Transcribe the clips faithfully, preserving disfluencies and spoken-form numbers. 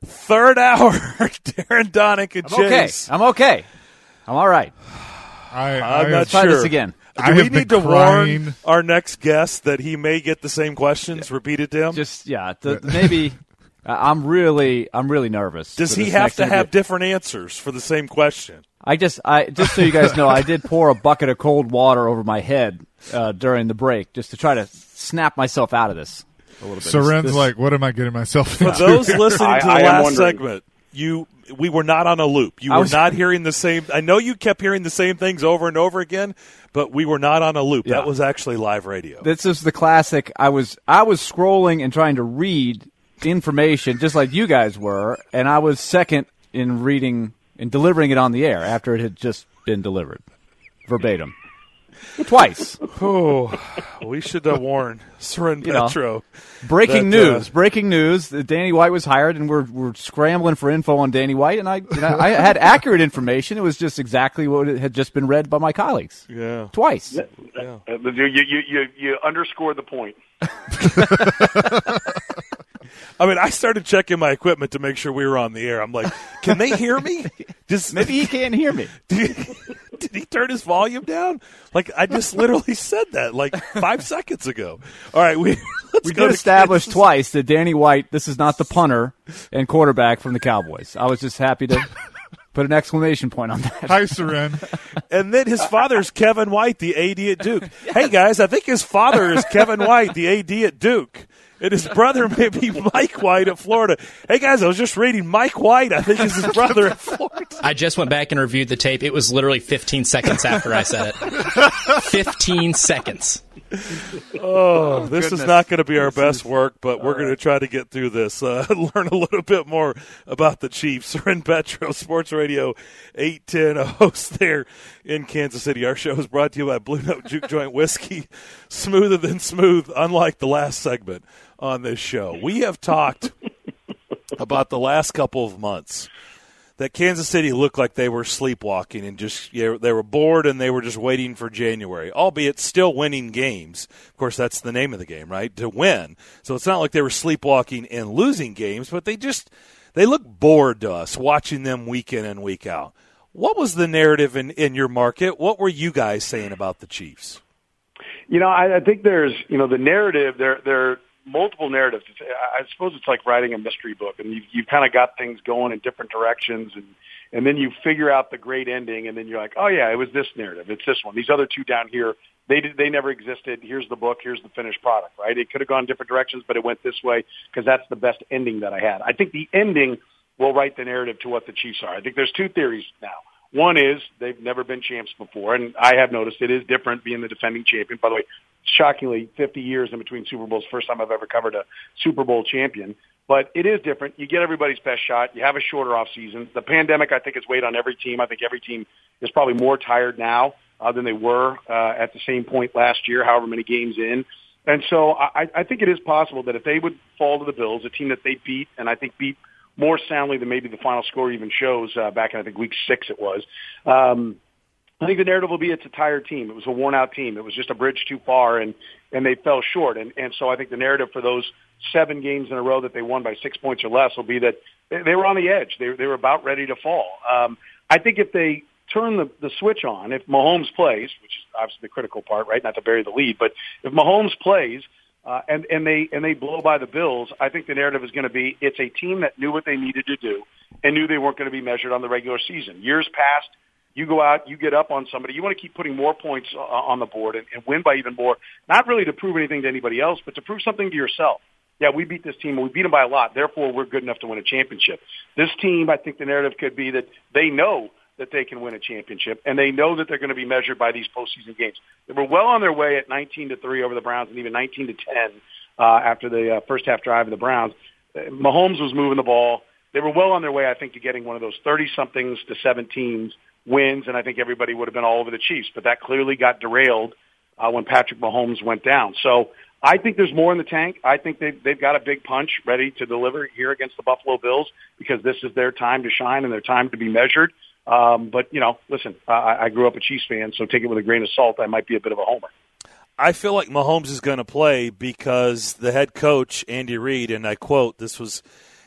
Third hour, Darren Donick and I'm okay. Chase. I'm okay. I'm all right. I, I'm I, not Try sure. this again. Do I we have need been to crying. warn our next guest that he may get the same questions repeated to him? Just yeah, the, maybe. uh, I'm really, I'm really nervous. Does for he this have next to interview. have different answers for the same question? I just, I just so you guys know, I did pour a bucket of cold water over my head uh, during the break just to try to snap myself out of this a little bit. Soren's This- like, what am I getting myself For into? those listening I- to the I am last wondering. segment, you we were not on a loop. You I were was- not hearing the same. I know you kept hearing the same things over and over again, but we were not on a loop. Yeah. That was actually live radio. This is the classic. I was, I was scrolling and trying to read information just like you guys were, and I was second in reading and delivering it on the air after it had just been delivered, verbatim, twice. Oh, we should have warned Soren You know. Petro. Breaking That, uh, news! Breaking news! that Danny White was hired, and we're we're scrambling for info on Danny White. And I, and I, I had accurate information. It was just exactly what had just been read by my colleagues Yeah. twice. Yeah. Uh, You, you, you, you underscored the point. I mean, I started checking my equipment to make sure we were on the air. I'm like, can they hear me? Just Maybe he can't hear me. Did, did he turn his volume down? Like I just literally said that like five seconds ago. All right, we let's We go did to establish Kansas. twice that Danny White, this is not the punter and quarterback from the Cowboys. I was just happy to put an exclamation point on that. Hi, Soren. And then his father's Kevin White, the A D at Duke. Hey guys, I think his father is Kevin White, the A D at Duke. And his brother may be Mike White at Florida. Hey guys, I was just reading Mike White. I think is his brother at Florida. I just went back and reviewed the tape. It was literally fifteen seconds after I said it. fifteen seconds. Oh, this is goodness. not going to be our best work, but we're going to try to get through this. Uh, learn a little bit more about the Chiefs. Soren Petro, Sports Radio eight ten, a host there in Kansas City. Our show is brought to you by Blue Note Juke Joint Whiskey. Smoother than smooth, unlike the last segment on this show. We have talked about the last couple of months that Kansas City looked like they were sleepwalking and just you know, they were bored and they were just waiting for January, albeit still winning games. Of course, that's the name of the game, right? To win. So it's not like they were sleepwalking and losing games, but they just they look bored to us watching them week in and week out. What was the narrative in, in your market? What were you guys saying about the Chiefs? You know, I, I think there's, you know, the narrative, there, there are multiple narratives. It's, I suppose it's like writing a mystery book, and you've, you've kind of got things going in different directions, and, and then you figure out the great ending, and then you're like, oh, yeah, it was this narrative. It's this one. These other two down here, they did, they never existed. Here's the book. Here's the finished product, right? It could have gone different directions, but it went this way because that's the best ending that I had. I think the ending will write the narrative to what the Chiefs are. I think there's two theories now. One is they've never been champs before, and I have noticed it is different being the defending champion. By the way, shockingly, fifty years in between Super Bowls, first time I've ever covered a Super Bowl champion. But it is different. You get everybody's best shot. You have a shorter off season. The pandemic, I think, has weighed on every team. I think every team is probably more tired now uh, than they were uh, at the same point last year, however many games in. And so I, I think it is possible that if they would fall to the Bills, a team that they beat, and I think beat more soundly than maybe the final score even shows uh, back in, I think, week six it was. Um, I think the narrative will be it's a tired team. It was a worn-out team. It was just a bridge too far, and, and they fell short. And, and so I think the narrative for those seven games in a row that they won by six points or less will be that they, they were on the edge. They, they were about ready to fall. Um, I think if they turn the, the switch on, if Mahomes plays, which is obviously the critical part, right, not to bury the lead, but if Mahomes plays, Uh, and, and they and they blow by the Bills, I think the narrative is going to be it's a team that knew what they needed to do and knew they weren't going to be measured on the regular season. Years past, you go out, you get up on somebody, you want to keep putting more points uh, on the board and, and win by even more, not really to prove anything to anybody else, but to prove something to yourself. Yeah, we beat this team, and we beat them by a lot, therefore we're good enough to win a championship. This team, I think the narrative could be that they know that they can win a championship, and they know that they're going to be measured by these postseason games. They were well on their way at nineteen to three over the Browns, and even nineteen to ten uh, after the uh, first half drive of the Browns. Uh, Mahomes was moving the ball. They were well on their way, I think, to getting one of those thirty-somethings to seventeens wins, and I think everybody would have been all over the Chiefs. But that clearly got derailed uh, when Patrick Mahomes went down. So I think there's more in the tank. I think they've, they've got a big punch ready to deliver here against the Buffalo Bills because this is their time to shine and their time to be measured. Um, but, you know, listen, I, I grew up a Chiefs fan, so take it with a grain of salt. I might be a bit of a homer. I feel like Mahomes is going to play because the head coach, Andy Reid, and I quote, this was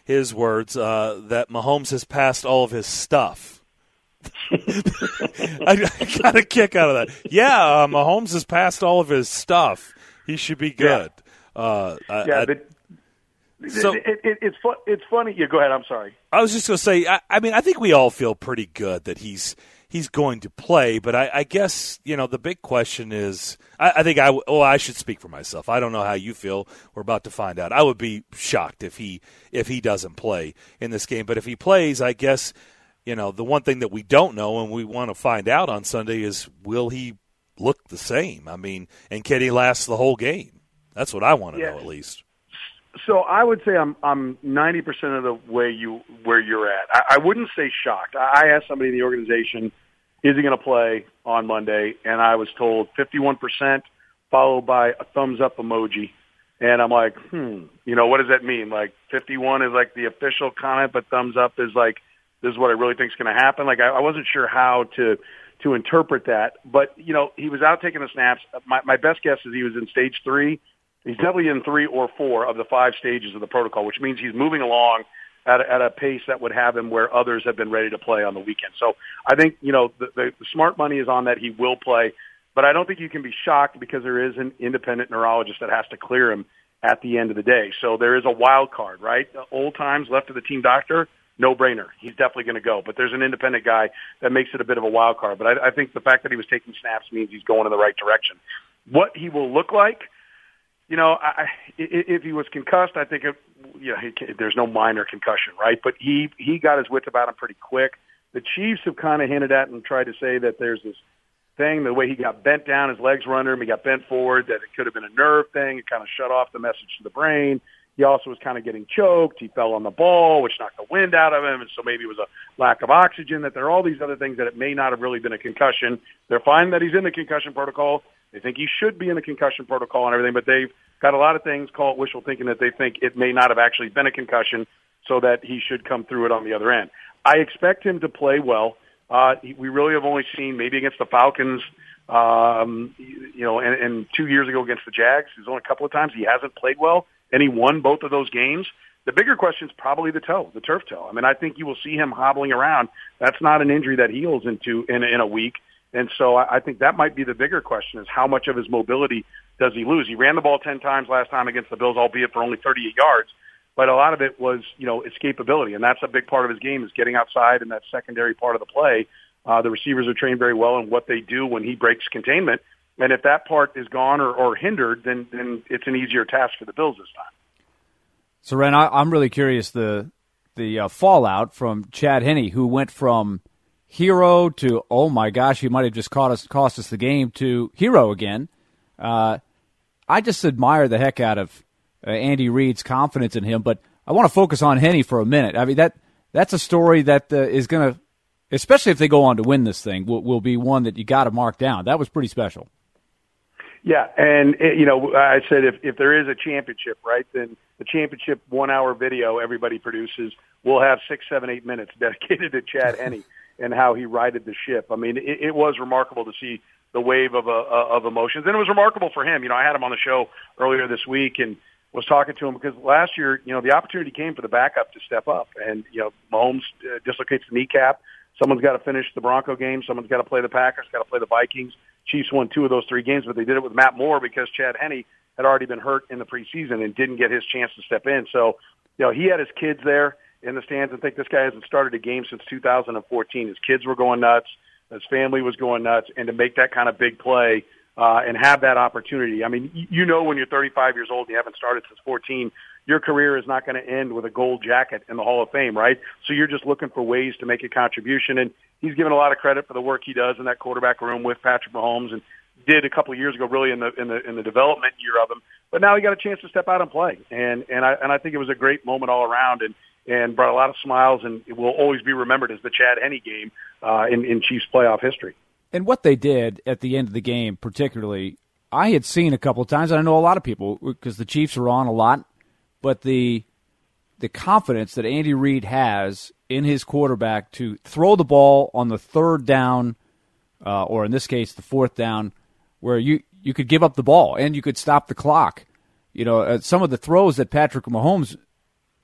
his words, uh, that Mahomes has passed all of his stuff. I, I got a kick out of that. Yeah, uh, Mahomes has passed all of his stuff. He should be good. Yeah, uh, yeah I, but so, it, it, it's fu- it's funny. Yeah, go ahead. I'm sorry. I was just going to say, I, I mean, I think we all feel pretty good that he's he's going to play, but I, I guess, you know, the big question is, I, I think I, well, I should speak for myself. I don't know how you feel. We're about to find out. I would be shocked if he if he doesn't play in this game, but if he plays, I guess, you know, the one thing that we don't know and we want to find out on Sunday is, will he look the same? I mean, and can he last the whole game? That's what I want to yeah. know, at least. So I would say I'm I'm ninety percent of the way you where you're at. I, I wouldn't say shocked. I asked somebody in the organization, is he going to play on Monday? And I was told fifty-one percent, followed by a thumbs up emoji. And I'm like, hmm, you know, what does that mean? Like fifty-one is like the official comment, but thumbs up is like, this is what I really think is going to happen. Like I, I wasn't sure how to to interpret that. But, you know, he was out taking the snaps. My, my best guess is he was in stage three. He's definitely in three or four of the five stages of the protocol, which means he's moving along at a, at a pace that would have him where others have been ready to play on the weekend. So I think, you know, the, the, the smart money is on that he will play, but I don't think you can be shocked because there is an independent neurologist that has to clear him at the end of the day. So there is a wild card, right? Old times left to the team doctor, no brainer. He's definitely going to go, but there's an independent guy that makes it a bit of a wild card. But I, I think the fact that he was taking snaps means he's going in the right direction. What he will look like, you know, I, if he was concussed, I think it, you know, he, there's no minor concussion, right? But he he got his wits about him pretty quick. The Chiefs have kind of hinted at and tried to say that there's this thing, the way he got bent down, his legs were under him, he got bent forward, that it could have been a nerve thing. It kind of shut off the message to the brain. He also was kind of getting choked. He fell on the ball, which knocked the wind out of him, and so maybe it was a lack of oxygen, that there are all these other things that it may not have really been a concussion. They're fine that he's in the concussion protocol. They think he should be in the concussion protocol and everything, but they've got a lot of things, call it wishful thinking, that they think it may not have actually been a concussion, so that he should come through it on the other end. I expect him to play well. Uh, we really have only seen maybe against the Falcons, um, you know, and, and two years ago against the Jags. There's only a couple of times he hasn't played well, and he won both of those games. The bigger question is probably the toe, the turf toe. I mean, I think you will see him hobbling around. That's not an injury that heals into in, in a week. And so I think that might be the bigger question, is how much of his mobility does he lose? He ran the ball ten times last time against the Bills, albeit for only thirty-eight yards. But a lot of it was, you know, escapability. And that's a big part of his game, is getting outside in that secondary part of the play. Uh, the receivers are trained very well in what they do when he breaks containment. And if that part is gone or, or hindered, then, then it's an easier task for the Bills this time. So, Ren, I, I'm really curious the the uh, fallout from Chad Henne, who went from hero to, oh my gosh, he might have just cost us, cost us the game, to hero again. Uh, I just admire the heck out of uh, Andy Reid's confidence in him, but I want to focus on Henne for a minute. I mean, that that's a story that uh, is going to, especially if they go on to win this thing, will, will be one that you got to mark down. That was pretty special. Yeah, and, you know, I said if, if there is a championship, right, then the championship one-hour video everybody produces will have six, seven, eight minutes dedicated to Chad Henne and how he righted the ship. I mean, it, it was remarkable to see the wave of uh, of emotions, and it was remarkable for him. You know, I had him on the show earlier this week and was talking to him because last year, you know, the opportunity came for the backup to step up, and, you know, Mahomes uh, dislocates the kneecap. Someone's got to finish the Bronco game. Someone's got to play the Packers, got to play the Vikings. Chiefs won two of those three games, but they did it with Matt Moore because Chad Henne had already been hurt in the preseason and didn't get his chance to step in. So, you know, he had his kids there in the stands, and think this guy hasn't started a game since two thousand fourteen. His kids were going nuts. His family was going nuts. And to make that kind of big play uh, and have that opportunity, I mean, you know, when you're thirty-five years old and you haven't started since fourteen, your career is not going to end with a gold jacket in the Hall of Fame, right? So you're just looking for ways to make a contribution. And he's given a lot of credit for the work he does in that quarterback room with Patrick Mahomes, and did a couple of years ago, really in the in the in the development year of him. But now he got a chance to step out and play, and and I and I think it was a great moment all around, and and brought a lot of smiles, and it will always be remembered as the Chad Henne game uh, in in Chiefs playoff history. And what they did at the end of the game, particularly, I had seen a couple of times, and I know a lot of people, because the Chiefs are on a lot, but the the confidence that Andy Reid has in his quarterback to throw the ball on the third down, uh, or in this case, the fourth down, where you, you could give up the ball and you could stop the clock. You know, uh, some of the throws that Patrick Mahomes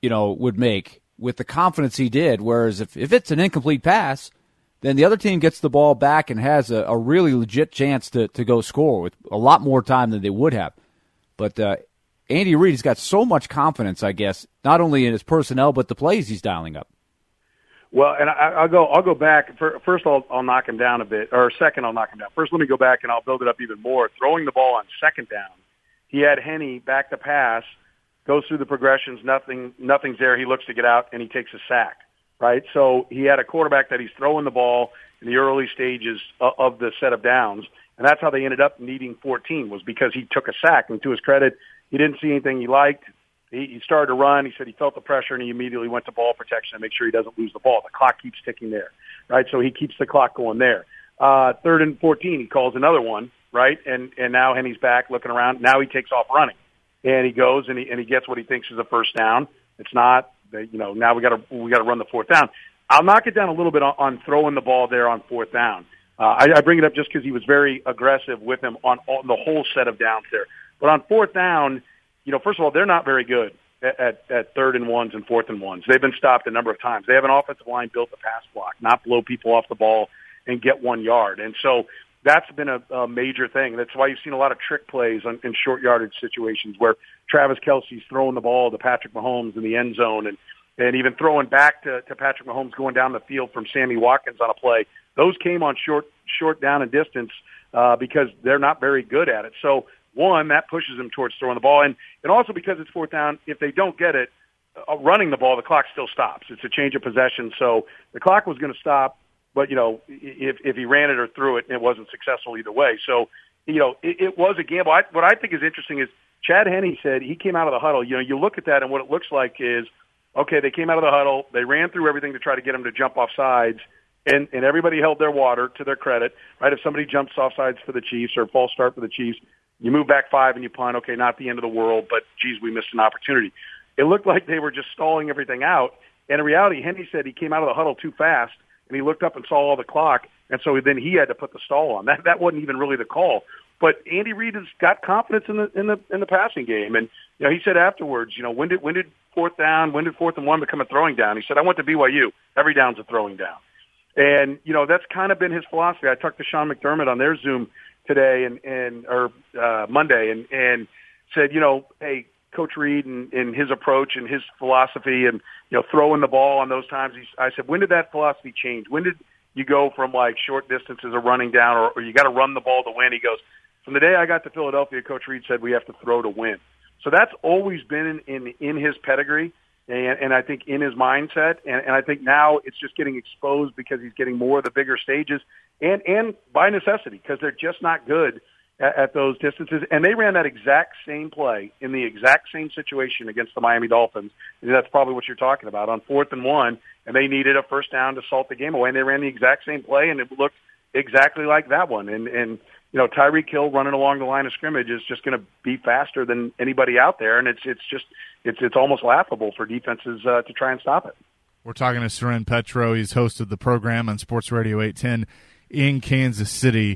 you know, would make with the confidence he did. Whereas if, if it's an incomplete pass, then the other team gets the ball back and has a, a really legit chance to, to go score with a lot more time than they would have. But uh, Andy Reid has got so much confidence, I guess, not only in his personnel but the plays he's dialing up. Well, and I, I'll go. I'll go back. First, I'll, I'll knock him down a bit, or second, I'll knock him down. First, let me go back and I'll build it up even more. Throwing the ball on second down, he had Henne back to pass, goes through the progressions, nothing, nothing's there. He looks to get out and he takes a sack. Right, so he had a quarterback that he's throwing the ball in the early stages of the set of downs, and that's how they ended up needing fourteen, was because he took a sack. And to his credit, he didn't see anything he liked. He, he started to run. He said he felt the pressure, and he immediately went to ball protection to make sure he doesn't lose the ball. The clock keeps ticking there, right? So he keeps the clock going there. Uh, third and fourteen, he calls another one, right? And and now Henny's back looking around. Now he takes off running, and he goes and he and he gets what he thinks is a first down. It's not. You know, now we got to we got to run the fourth down. I'll knock it down a little bit on, on throwing the ball there on fourth down. Uh, I, I bring it up just because he was very aggressive with him on, on the whole set of downs there. But on fourth down, you know, first of all, they're not very good at, at, at third and ones and fourth and ones. They've been stopped a number of times. They have an offensive line built to pass block, not blow people off the ball and get one yard. And so that's been a, a major thing. That's why you've seen a lot of trick plays on, in short yardage situations where Travis Kelce's throwing the ball to Patrick Mahomes in the end zone and, and even throwing back to, to Patrick Mahomes going down the field from Sammy Watkins on a play. Those came on short, short down and distance uh, because they're not very good at it. So, one, that pushes them towards throwing the ball. And, and also because it's fourth down, if they don't get it, uh, running the ball, the clock still stops. It's a change of possession. So the clock was going to stop, but, you know, if, if he ran it or threw it, it wasn't successful either way. So, you know, it, it was a gamble. I, what I think is interesting is Chad Henne said he came out of the huddle. You know, you look at that and what it looks like is, okay, they came out of the huddle, they ran through everything to try to get him to jump off sides, and, and everybody held their water to their credit, right? If somebody jumps off sides for the Chiefs or a false start for the Chiefs, you move back five and you punt, okay, not the end of the world, but, geez, we missed an opportunity. It looked like they were just stalling everything out, and in reality, Henne said he came out of the huddle too fast, and he looked up and saw all the clock, and so then he had to put the stall on. That that wasn't even really the call. But Andy Reid has got confidence in the in the in the passing game, and you know he said afterwards, you know, when did when did fourth down, when did fourth and one become a throwing down? He said, I went to B Y U. Every down's a throwing down, and you know that's kind of been his philosophy. I talked to Sean McDermott on their Zoom today and and or uh, Monday, and and said, you know, hey, Coach Reid and, and his approach and his philosophy, and you know, throwing the ball on those times. He, I said, when did that philosophy change? When did you go from like short distances or running down, or, or you got to run the ball to win? He goes, from the day I got to Philadelphia, Coach Reid said we have to throw to win. So that's always been in, in, in his pedigree and, and I think in his mindset. And, and I think now it's just getting exposed because he's getting more of the bigger stages and, and by necessity because they're just not good at, at those distances. And they ran that exact same play in the exact same situation against the Miami Dolphins. And that's probably what you're talking about on fourth and one. And they needed a first down to salt the game away. And they ran the exact same play and it looked exactly like that one. And, and, you know, Tyreek Hill running along the line of scrimmage is just going to be faster than anybody out there, and it's it's just it's it's almost laughable for defenses uh, to try and stop it. We're talking to Soren Petro. He's hosted the program on Sports Radio eight ten in Kansas City.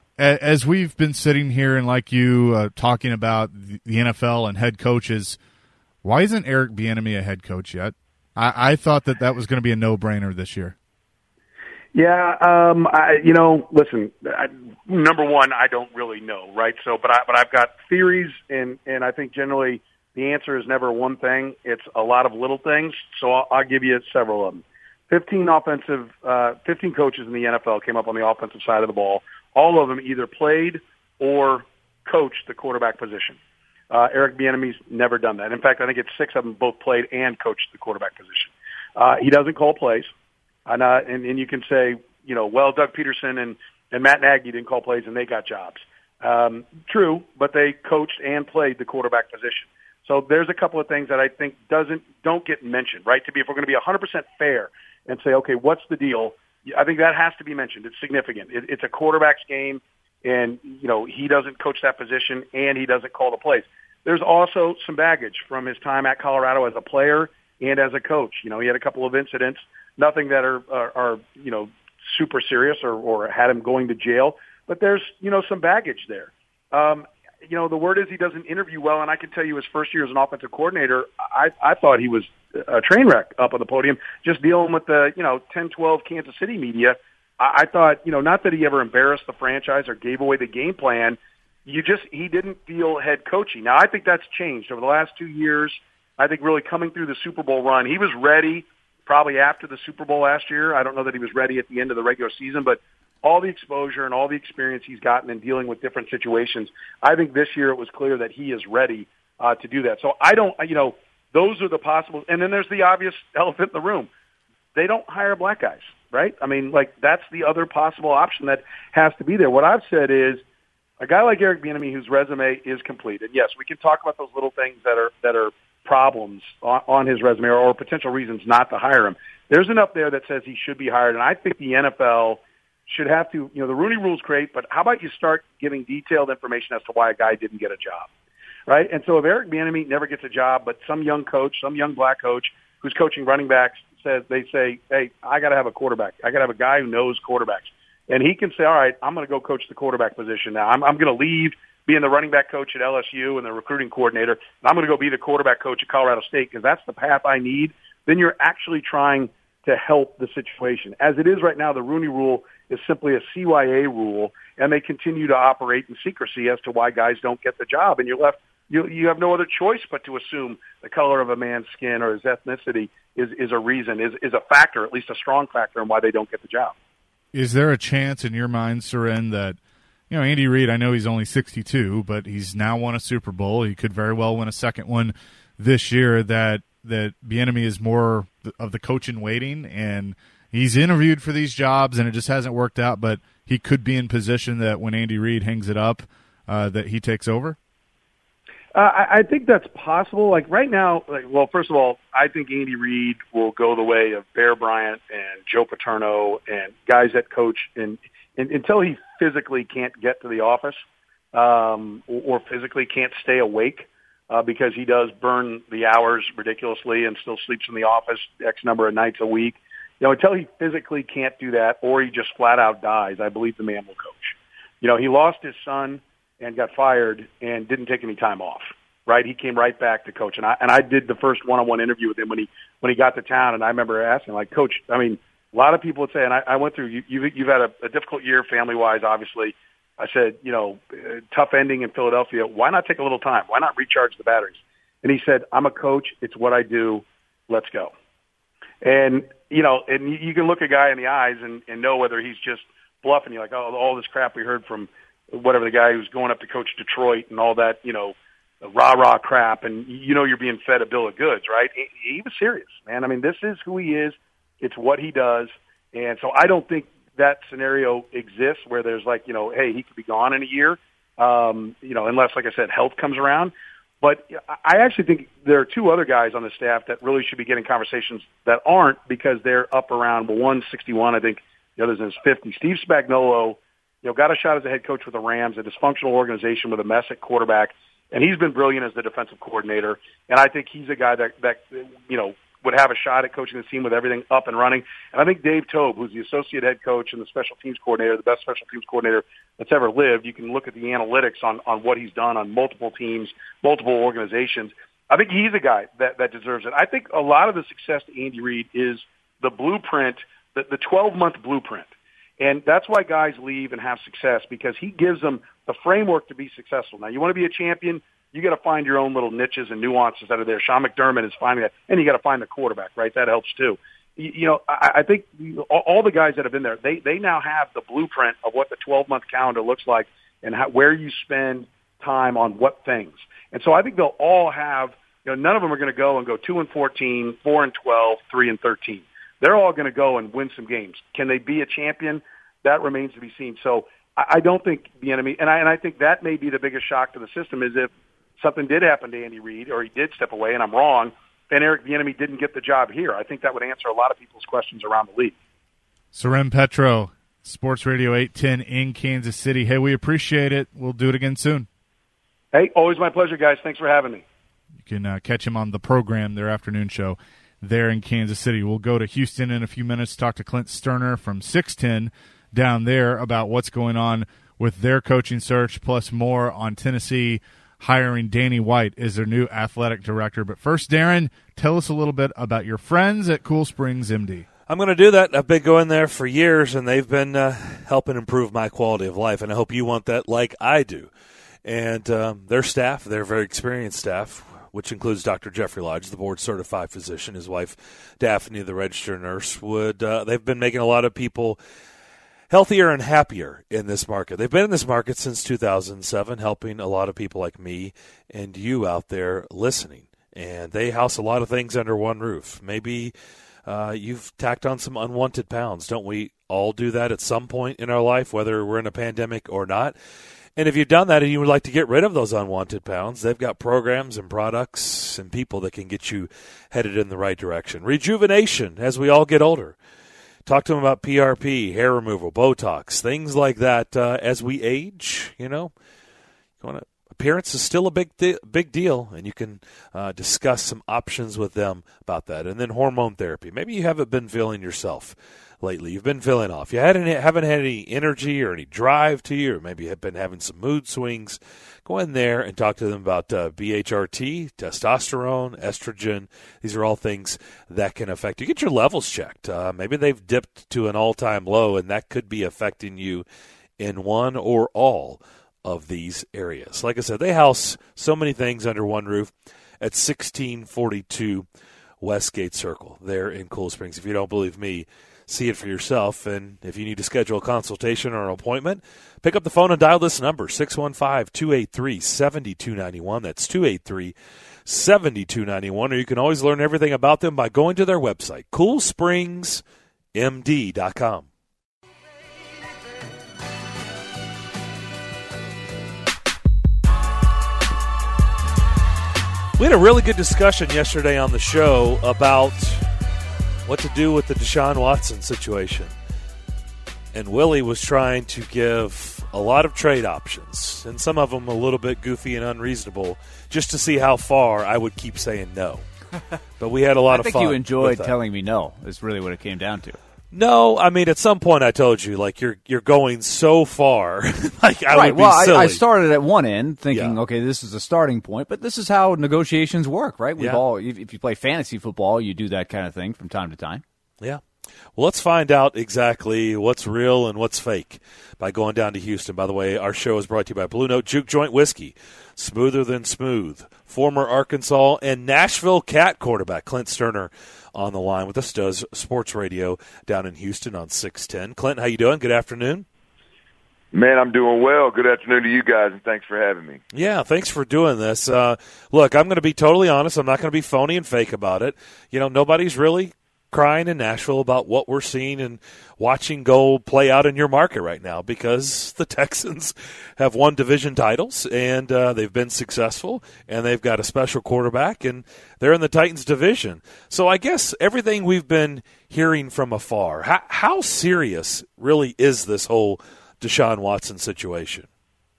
As we've been sitting here and like you uh, talking about the N F L and head coaches, why isn't Eric Bieniemy a head coach yet? I, I thought that that was going to be a no-brainer this year. Yeah, um, I, you know, listen. I, number one, I don't really know, right? So, but I, but I've got theories, and and I think generally the answer is never one thing. It's a lot of little things. So I'll, I'll give you several of them. Fifteen offensive, uh, fifteen coaches in the N F L came up on the offensive side of the ball. All of them either played or coached the quarterback position. Uh, Eric Bieniemy's never done that. In fact, I think it's six of them both played and coached the quarterback position. Uh, he doesn't call plays. And, uh, and, and you can say, you know, well, Doug Peterson and, and Matt Nagy didn't call plays and they got jobs. Um, true, but they coached and played the quarterback position. So there's a couple of things that I think doesn't don't get mentioned, right? To be if we're going to be one hundred percent fair and say, okay, what's the deal? I think that has to be mentioned. It's significant. It, it's a quarterback's game, and you know he doesn't coach that position and he doesn't call the plays. There's also some baggage from his time at Colorado as a player and as a coach. You know, he had a couple of incidents. Nothing that are, are, are, you know, super serious or, or had him going to jail, but there's, you know, some baggage there. Um, you know, the word is he doesn't interview well, and I can tell you his first year as an offensive coordinator, I, I thought he was a train wreck up on the podium, just dealing with the, you know, ten twelve Kansas City media. I, I thought, you know, not that he ever embarrassed the franchise or gave away the game plan. You just, he didn't feel head coachy. Now, I think that's changed over the last two years. I think really coming through the Super Bowl run, he was ready probably after the Super Bowl last year. I don't know that he was ready at the end of the regular season, but all the exposure and all the experience he's gotten in dealing with different situations, I think this year it was clear that he is ready uh, to do that. So I don't, you know, those are the possible. And then there's the obvious elephant in the room. They don't hire black guys, right? I mean, like, that's the other possible option that has to be there. What I've said is a guy like Eric Bieniemy, whose resume is complete, and yes, we can talk about those little things that are that are problems on, on his resume or, or potential reasons not to hire him. There's enough there that says he should be hired, and I think the N F L should have to, you know, the Rooney Rule's great, but how about you start giving detailed information as to why a guy didn't get a job, right? And so if Eric Bieniemy never gets a job, but some young coach, some young black coach who's coaching running backs says, they say, hey, I got to have a quarterback. I got to have a guy who knows quarterbacks. And he can say, all right, I'm going to go coach the quarterback position now. I'm, I'm going to leave being the running back coach at L S U and the recruiting coordinator, and I'm going to go be the quarterback coach at Colorado State because that's the path I need. Then you're actually trying to help the situation. As it is right now, the Rooney Rule is simply a C Y A rule, and they continue to operate in secrecy as to why guys don't get the job. And you're left, you, you have no other choice but to assume the color of a man's skin or his ethnicity is, is a reason, is, is a factor, at least a strong factor in why they don't get the job. Is there a chance in your mind, Soren, that, you know, Andy Reid, I know he's only sixty-two, but he's now won a Super Bowl. He could very well win a second one this year, that that Bieniemy is more of the coach in waiting, and he's interviewed for these jobs, and it just hasn't worked out, but he could be in position that when Andy Reid hangs it up, uh, that he takes over? Uh, I, I think that's possible. Like right now, like, well, first of all, I think Andy Reid will go the way of Bear Bryant and Joe Paterno and guys that coach in, in, until he physically can't get to the office um, or, or physically can't stay awake uh, because he does burn the hours ridiculously and still sleeps in the office X number of nights a week. You know, until he physically can't do that or he just flat out dies, I believe the man will coach. You know, he lost his son and got fired and didn't take any time off, right? He came right back to coach. And I, and I did the first one-on-one interview with him when he, when he got to town. And I remember asking, like, Coach, I mean, a lot of people would say, and I, I went through, you, you've, you've had a, a difficult year family-wise, obviously. I said, you know, uh, tough ending in Philadelphia. Why not take a little time? Why not recharge the batteries? And he said, I'm a coach. It's what I do. Let's go. And, you know, and you, you can look a guy in the eyes and, and know whether he's just bluffing. You're like, oh, all this crap we heard from whatever the guy who's going up to coach Detroit and all that, you know, rah-rah crap, and you know you're being fed a bill of goods, right? He, he was serious, man. I mean, this is who he is. It's what he does. And so I don't think that scenario exists where there's like, you know, hey, he could be gone in a year, um, you know, unless, like I said, health comes around. But I actually think there are two other guys on the staff that really should be getting conversations that aren't because they're up around, well, one's sixty-one, I think the other's in his fifties. Steve Spagnuolo, you know, got a shot as a head coach with the Rams, a dysfunctional organization with a mess at quarterback, and he's been brilliant as the defensive coordinator. And I think he's a guy that, that you know, would have a shot at coaching the team with everything up and running. And I think Dave Tobe, who's the associate head coach and the special teams coordinator, the best special teams coordinator that's ever lived, you can look at the analytics on, on what he's done on multiple teams, multiple organizations. I think he's a guy that, that deserves it. I think a lot of the success to Andy Reid is the blueprint, the, the twelve-month blueprint. And that's why guys leave and have success, because he gives them the framework to be successful. Now, you want to be a champion, you got to find your own little niches and nuances that are there. Sean McDermott is finding that, and you got to find the quarterback, right? That helps too. You, you know, I, I think all, all the guys that have been there, they they now have the blueprint of what the twelve-month calendar looks like and how, where you spend time on what things. And so I think they'll all have, you know, none of them are going to go and go two and fourteen, four and twelve, three and thirteen. They're all going to go and win some games. Can they be a champion? That remains to be seen. So I, I don't think the enemy, and I, and I think that may be the biggest shock to the system, is if something did happen to Andy Reid, or he did step away, and I'm wrong, and Eric Bieniemy didn't get the job here. I think that would answer a lot of people's questions around the league. Soren Petro, Sports Radio eight ten in Kansas City. Hey, we appreciate it. We'll do it again soon. Hey, always my pleasure, guys. Thanks for having me. You can uh, catch him on the program, their afternoon show there in Kansas City. We'll go to Houston in a few minutes, talk to Clint Sterner from six ten down there about what's going on with their coaching search, plus more on Tennessee hiring Danny White as their new athletic director. But first, Darren, tell us a little bit about your friends at Cool Springs M D. I'm going to do that. I've been going there for years, and they've been uh, helping improve my quality of life, and I hope you want that like I do. And um, their staff, they're very experienced staff, which includes Doctor Jeffrey Lodge, the board-certified physician, his wife Daphne, the registered nurse. Would uh, they've been making a lot of people healthier and happier in this market. They've been in this market since two thousand seven, helping a lot of people like me and you out there listening. And they house a lot of things under one roof. Maybe uh, you've tacked on some unwanted pounds. Don't we all do that at some point in our life, whether we're in a pandemic or not? And if you've done that and you would like to get rid of those unwanted pounds, they've got programs and products and people that can get you headed in the right direction. Rejuvenation as we all get older. Talk to them about P R P, hair removal, Botox, things like that uh, as we age. You know, you want to, appearance is still a big de- big deal, and you can uh, discuss some options with them about that. And then hormone therapy. Maybe you haven't been feeling yourself lately. You've been feeling off. You hadn't, haven't had any energy or any drive to you, or maybe you have been having some mood swings. Go in there and talk to them about uh, B H R T, testosterone, estrogen. These are all things that can affect you. Get your levels checked. Uh, maybe they've dipped to an all-time low, and that could be affecting you in one or all of these areas. Like I said, they house so many things under one roof at sixteen forty-two Westgate Circle there in Cool Springs. If you don't believe me, see it for yourself, and if you need to schedule a consultation or an appointment, pick up the phone and dial this number, six one five, two eight three, seven two nine one. That's two eight three, seven two nine one, or you can always learn everything about them by going to their website, cool springs m d dot com. We had a really good discussion yesterday on the show about what to do with the Deshaun Watson situation. And Willie was trying to give a lot of trade options, and some of them a little bit goofy and unreasonable, just to see how far I would keep saying no. But we had a lot of fun. I think you enjoyed telling me no, is really what it came down to. No, I mean, at some point I told you, like, you're you're going so far. like, I right, would well, be silly. I, I started at one end thinking, Yeah. okay, this is a starting point, but this is how negotiations work, right? We've Yeah. all, if, if you play fantasy football, you do that kind of thing from time to time. Yeah. Well, let's find out exactly what's real and what's fake by going down to Houston. By the way, our show is brought to you by Blue Note Juke Joint Whiskey, smoother than smooth. Former Arkansas and Nashville Cat quarterback Clint Sterner on the line with us, does sports radio down in Houston on six ten. Clint, how you doing? Good afternoon. Man, I'm doing well. Good afternoon to you guys, and thanks for having me. Yeah, thanks for doing this. Uh, look, I'm going to be totally honest. I'm not going to be phony and fake about it. You know, nobody's really crying in Nashville about what we're seeing and watching go play out in your market right now, because the Texans have won division titles, and uh, they've been successful, and they've got a special quarterback, and they're in the Titans division. So I guess everything we've been hearing from afar, how, how serious really is this whole Deshaun Watson situation?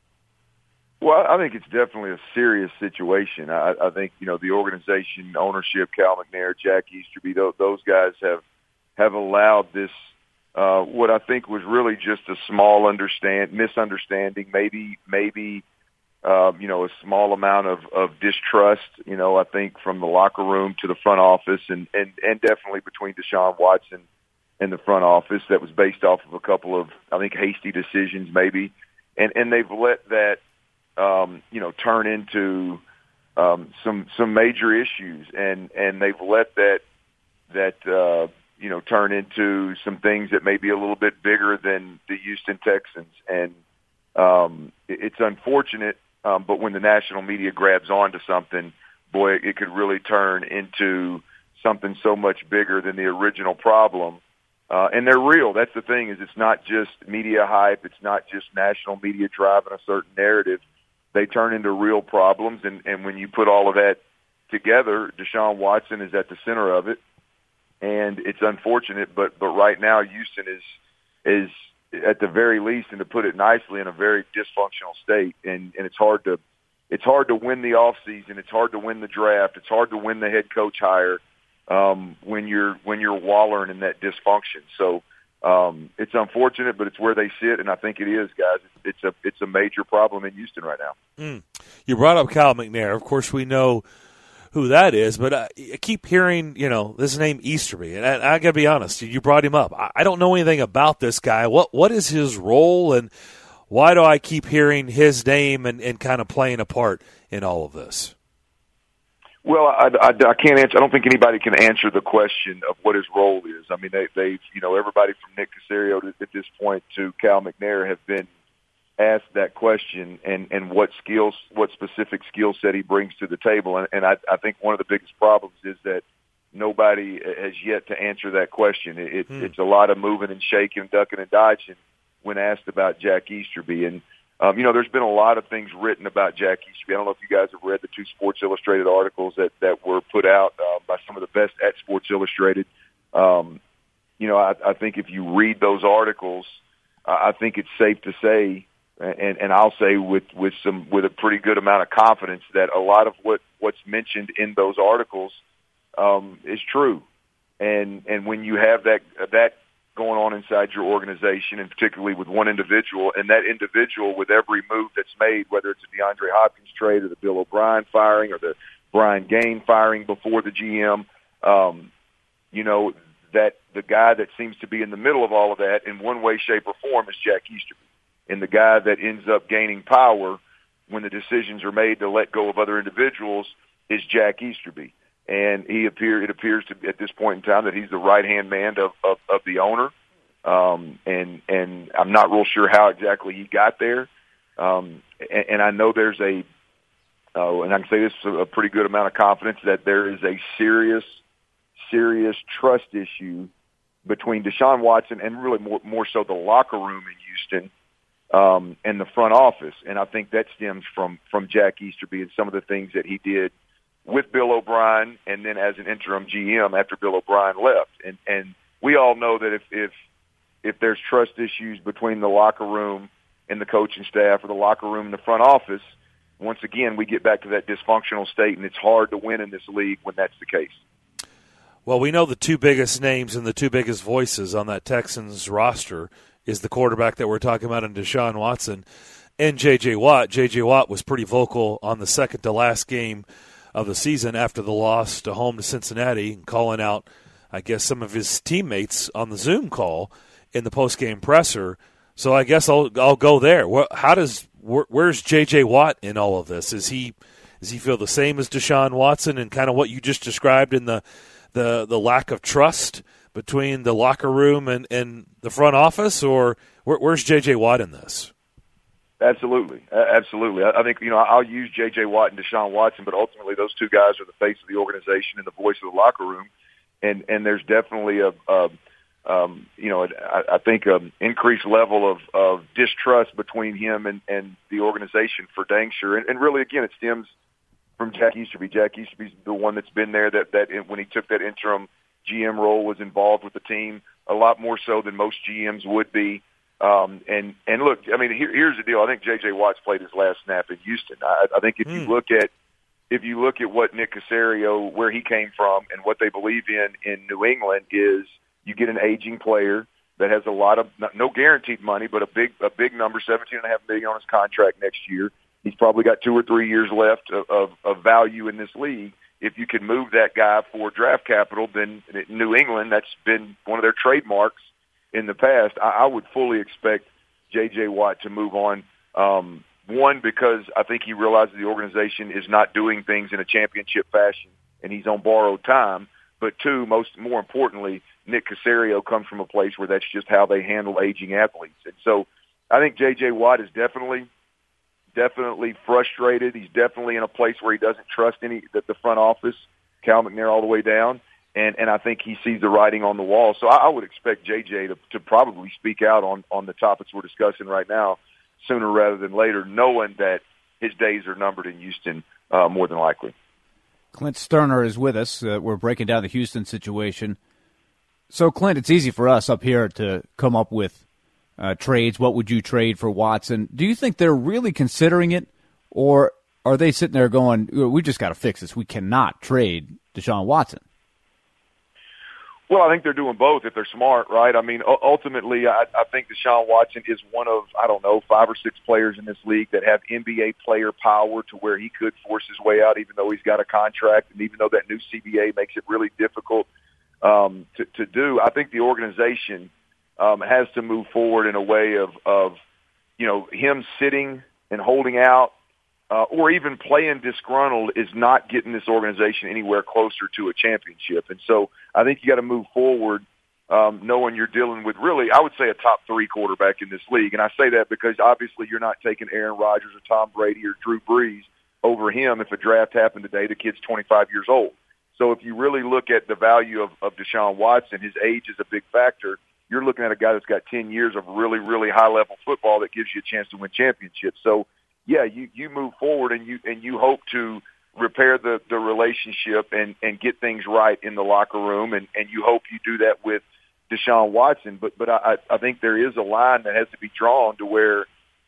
Well, I think it's definitely a serious situation. I, I think, you know, the organization, ownership, Cal McNair, Jack Easterby, those, those guys have have allowed this, uh, what I think was really just a small understand misunderstanding, maybe, maybe, uh, you know, a small amount of, of distrust, you know, I think from the locker room to the front office, and, and, and definitely between Deshaun Watson and the front office, that was based off of a couple of, I think, hasty decisions maybe. And, and they've let that, Um, you know, turn into um, some some major issues, and, and they've let that that uh, you know turn into some things that may be a little bit bigger than the Houston Texans, and um, it, it's unfortunate. Um, but when the national media grabs onto something, boy, it could really turn into something so much bigger than the original problem. Uh, and they're real. That's the thing, is it's not just media hype. It's not just national media driving a certain narrative. They turn into real problems, and, and when you put all of that together, Deshaun Watson is at the center of it, and it's unfortunate. But but right now, Houston is is at the very least, and to put it nicely, in a very dysfunctional state, and, and it's hard to it's hard to win the off season. It's hard to win the draft. It's hard to win the head coach hire um, when you're when you're wallowing in that dysfunction. So um, it's unfortunate, but it's where they sit, and I think it is, guys. It's, it's a it's a major problem in Houston right now. Mm. You brought up Cal McNair. Of course, we know who that is, but I, I keep hearing, you know, this name Easterby, and I, I got to be honest, you brought him up. I, I don't know anything about this guy. What what is his role, and why do I keep hearing his name and, and kind of playing a part in all of this? Well, I, I, I can't answer. I don't think anybody can answer the question of what his role is. I mean, they, they've, you know, everybody from Nick Caserio to, at this point to Cal McNair have been asked that question, and, and what skills, what specific skill set he brings to the table. And, and I, I think one of the biggest problems is that nobody has yet to answer that question. It, it, hmm. It's a lot of moving and shaking, ducking and dodging when asked about Jack Easterby. And, um, you know, there's been a lot of things written about Jack Easterby. I don't know if you guys have read the two Sports Illustrated articles that, that were put out uh, by some of the best at Sports Illustrated. Um, you know, I, I think if you read those articles, I think it's safe to say, and, and I'll say with, with some with a pretty good amount of confidence, that a lot of what, what's mentioned in those articles um, is true. And and when you have that that going on inside your organization, and particularly with one individual, and that individual with every move that's made, whether it's a DeAndre Hopkins trade or the Bill O'Brien firing or the Brian Gaine firing before the G M, um, you know, that the guy that seems to be in the middle of all of that in one way, shape, or form is Jack Easterby. And the guy that ends up gaining power when the decisions are made to let go of other individuals is Jack Easterby. And he appear it appears to at this point in time that he's the right-hand man of, of, of the owner. Um, and, and I'm not real sure how exactly he got there. Um, and, and I know there's a, uh, and I can say this with a pretty good amount of confidence, that there is a serious, serious trust issue between Deshaun Watson and really more, more so the locker room in Houston um, and the front office. And I think that stems from, from Jack Easterby and some of the things that he did with Bill O'Brien, and then as an interim G M after Bill O'Brien left. And and we all know that if if if there's trust issues between the locker room and the coaching staff, or the locker room and the front office, once again we get back to that dysfunctional state, and it's hard to win in this league when that's the case. Well, we know the two biggest names and the two biggest voices on that Texans roster is the quarterback that we're talking about in Deshaun Watson and J J. Watt. J J. Watt was pretty vocal on the second to last game of the season after the loss to home to Cincinnati, calling out, I guess, some of his teammates on the Zoom call in the post-game presser. So I guess I'll I'll go there. How does where, where's J J. Watt in all of this? Is he does he feel the same as Deshaun Watson, and kind of what you just described in the the, the lack of trust between the locker room and, and the front office, or where, where's J J. Watt in this? Absolutely, absolutely. I think, you know, I'll use J J. Watt and Deshaun Watson, but ultimately those two guys are the face of the organization and the voice of the locker room, and and there's definitely a, a um, you know, I, I think an increased level of, of distrust between him and, and the organization for dang sure, and, and really, again, it stems from Jack Easterby. Jack Easterby's the one that's been there that that when he took that interim G M role was involved with the team a lot more so than most G Ms would be. Um, and, and look, I mean, here, here's the deal. I think J J. Watt's played his last snap in Houston. I, I think if mm. you look at, if you look at what Nick Caserio, where he came from and what they believe in, in New England, is you get an aging player that has a lot of, no guaranteed money, but a big, a big number, seventeen and a half million on his contract next year. He's probably got two or three years left of, of, of value in this league. If you can move that guy for draft capital, then in New England, that's been one of their trademarks in the past. I, I would fully expect J J. Watt to move on. Um, one, because I think he realizes the organization is not doing things in a championship fashion, and he's on borrowed time. But two, most more importantly, Nick Caserio comes from a place where that's just how they handle aging athletes. And so I think J J. Watt is definitely, definitely frustrated. He's definitely in a place where he doesn't trust any the, the front office, Cal McNair all the way down. And, and I think he sees the writing on the wall. So I, I would expect J J to, to probably speak out on, on the topics we're discussing right now sooner rather than later, knowing that his days are numbered in Houston uh, more than likely. Clint Sterner is with us. Uh, we're breaking down the Houston situation. So, Clint, it's easy for us up here to come up with uh, trades. What would you trade for Watson? Do you think they're really considering it, or are they sitting there going, we just got to fix this. We cannot trade Deshaun Watson? Well, I think they're doing both if they're smart, right? I mean, ultimately, I, I think Deshaun Watson is one of, I don't know, five or six players in this league that have N B A player power to where he could force his way out, even though he's got a contract, and even though that new C B A makes it really difficult um, to, to do. I think the organization um, has to move forward in a way of, of, you know, him sitting and holding out, Uh, or even playing disgruntled is not getting this organization anywhere closer to a championship. And so I think you got to move forward um, knowing you're dealing with really, I would say, a top three quarterback in this league. And I say that because obviously you're not taking Aaron Rodgers or Tom Brady or Drew Brees over him. If a draft happened today, the kid's twenty-five years old. So if you really look at the value of, of Deshaun Watson, his age is a big factor. You're looking at a guy that's got ten years of really, really high-level football that gives you a chance to win championships. So, yeah, you, you move forward and you and you hope to repair the, the relationship and, and get things right in the locker room, and, and you hope you do that with Deshaun Watson. But but I, I think there is a line that has to be drawn to where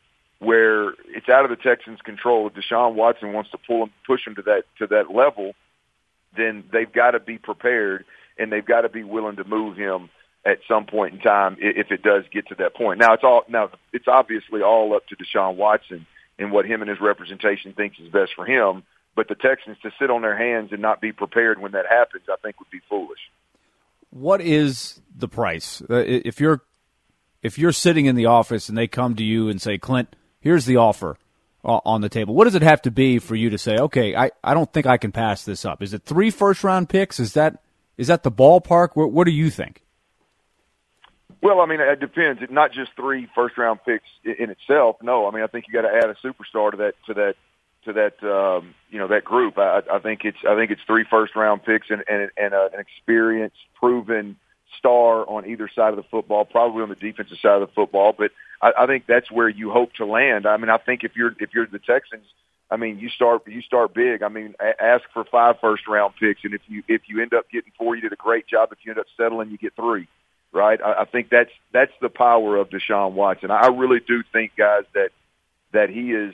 where it's out of the Texans' control. If Deshaun Watson wants to pull him, push him to that to that level, then they've got to be prepared and they've got to be willing to move him at some point in time if it does get to that point. Now it's all now it's obviously all up to Deshaun Watson and what him and his representation thinks is best for him. But the Texans to sit on their hands and not be prepared when that happens, I think would be foolish. What is the price? Uh, if you're if you're sitting in the office and they come to you and say, Clint, here's the offer uh, on the table, what does it have to be for you to say, okay, I, I don't think I can pass this up? Is it three first-round picks? Is that is that the ballpark? What, what do you think? Well, I mean, it depends. It's not just three first-round picks in itself. No, I mean, I think you got to add a superstar to that to that to that um, you know that group. I, I think it's I think it's three first-round picks and and, and a, an experienced, proven star on either side of the football, probably on the defensive side of the football. But I, I think that's where you hope to land. I mean, I think if you're if you're the Texans, I mean, you start you start big. I mean, a- ask for five first-round picks, and if you if you end up getting four, you did a great job. If you end up settling, you get three. Right, I, I think that's that's the power of Deshaun Watson. I really do think, guys, that that he is.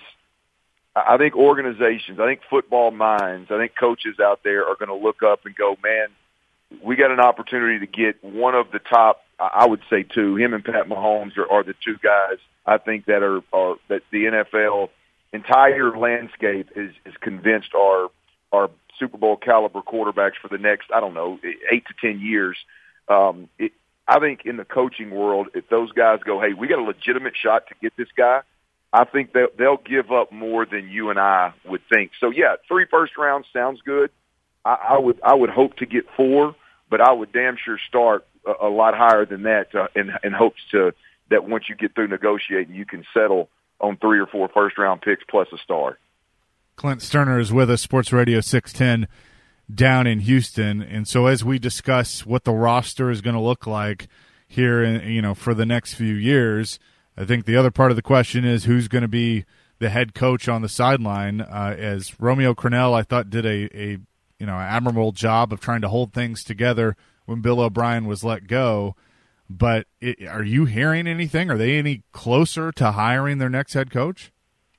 I think organizations, I think football minds, I think coaches out there are going to look up and go, man, we got an opportunity to get one of the top. I would say two. Him and Pat Mahomes are, are the two guys I think that are, are that the N F L entire landscape is is convinced are are Super Bowl caliber quarterbacks for the next, I don't know, eight to ten years. Um, it, I think in the coaching world, if those guys go, hey, we got a legitimate shot to get this guy, I think they'll, they'll give up more than you and I would think. So, yeah, three first rounds sounds good. I, I would I would hope to get four, but I would damn sure start a, a lot higher than that to, in, in hopes to that once you get through negotiating, you can settle on three or four first-round picks plus a star. Clint Sterner is with us, Sports Radio six ten. Down in Houston, and so as we discuss what the roster is going to look like here, in, you know, for the next few years, I think the other part of the question is who's going to be the head coach on the sideline. Uh, as Romeo Crennel, I thought, did a, a you know admirable job of trying to hold things together when Bill O'Brien was let go. But it, are you hearing anything? Are they any closer to hiring their next head coach?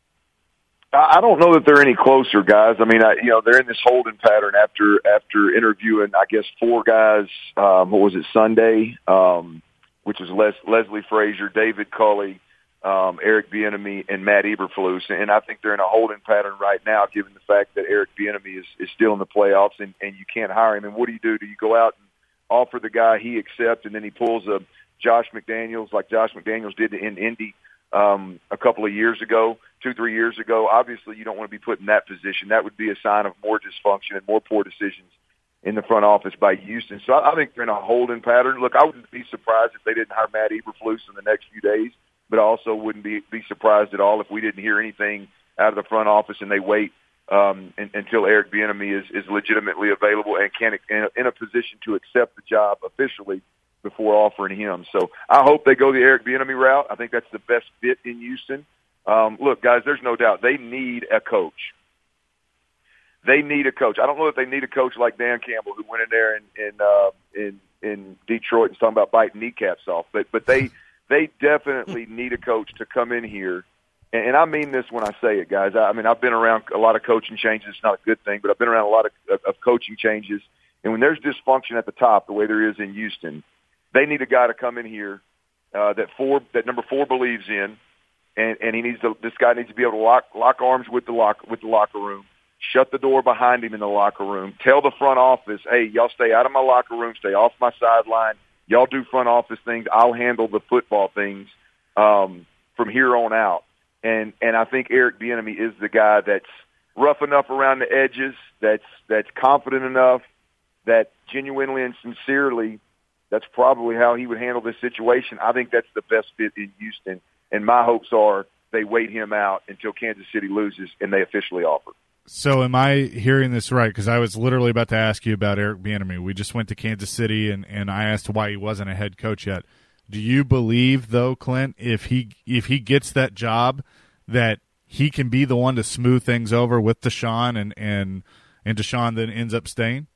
I don't know that they're any closer, guys. I mean, I, you know, they're in this holding pattern after after interviewing, I guess, four guys. Um, what was it, Sunday? Um, which was Les, Leslie Frazier, David Culley, um, Eric Bieniemy, and Matt Eberflus. And I think they're in a holding pattern right now, given the fact that Eric Bieniemy is, is still in the playoffs, and, and you can't hire him. And what do you do? Do you go out and offer the guy he accepts, and then he pulls a Josh McDaniels like Josh McDaniels did in Indy um, a couple of years ago? Two, three years ago, obviously you don't want to be put in that position. That would be a sign of more dysfunction and more poor decisions in the front office by Houston. So I think they're in a holding pattern. Look, I wouldn't be surprised if they didn't hire Matt Eberflus in the next few days, but I also wouldn't be, be surprised at all if we didn't hear anything out of the front office and they wait um, in, until Eric Bieniemy is, is legitimately available and can in a, in a position to accept the job officially before offering him. So I hope they go the Eric Bieniemy route. I think that's the best fit in Houston. Um, look, guys, there's no doubt they need a coach. They need a coach. I don't know if they need a coach like Dan Campbell, who went in there in in uh, in, in Detroit and was talking about biting kneecaps off. But but they they definitely need a coach to come in here, and, and I mean this when I say it, guys. I, I mean I've been around a lot of coaching changes. It's not a good thing, but I've been around a lot of, of, of coaching changes And when there's dysfunction at the top, the way there is in Houston, they need a guy to come in here uh, that four, that number four believes in, and, and he needs to, this guy needs to be able to lock lock arms with the lock with the locker room, shut the door behind him in the locker room, tell the front office, hey, y'all stay out of my locker room, stay off my sideline, y'all do front office things, I'll handle the football things um, from here on out. And and I think Eric Bieniemy is the guy that's rough enough around the edges, that's that's confident enough, that genuinely and sincerely, that's probably how he would handle this situation. I think that's the best fit in Houston, and my hopes are they wait him out until Kansas City loses and they officially offer. So am I hearing this right? Because I was literally about to ask you about Eric Bieniemy. We just went to Kansas City, and, and I asked why he wasn't a head coach yet. Do you believe, though, Clint, if he if he gets that job, that he can be the one to smooth things over with Deshaun, and, and, and Deshaun then ends up staying?